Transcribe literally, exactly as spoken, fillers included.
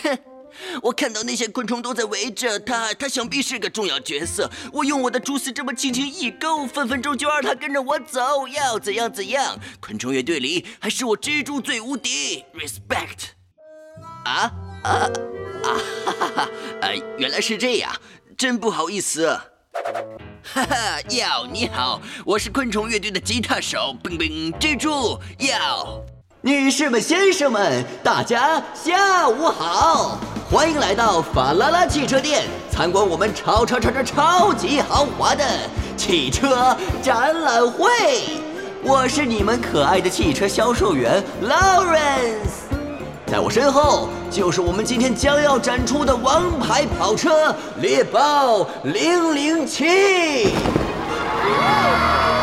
哼，我看到那些昆虫都在围着他，他想必是个重要角色。我用我的蛛丝这么轻轻一勾，分分钟就让他跟着我走，要怎样怎样。昆虫乐队里还是我蜘蛛最无敌 ，respect。啊啊啊哈哈哈！呃，原来是这样，真不好意思。哈哈，哟，你好，我是昆虫乐队的吉他手，冰冰蜘蛛，哟。 女士们、先生们，大家下午好，欢迎来到法拉拉汽车店，参观我们超超超超超级豪华的汽车展览会。我是你们可爱的汽车销售员 Lawrence， 在我身后就是我们今天将要展出的王牌跑车猎豹零零七。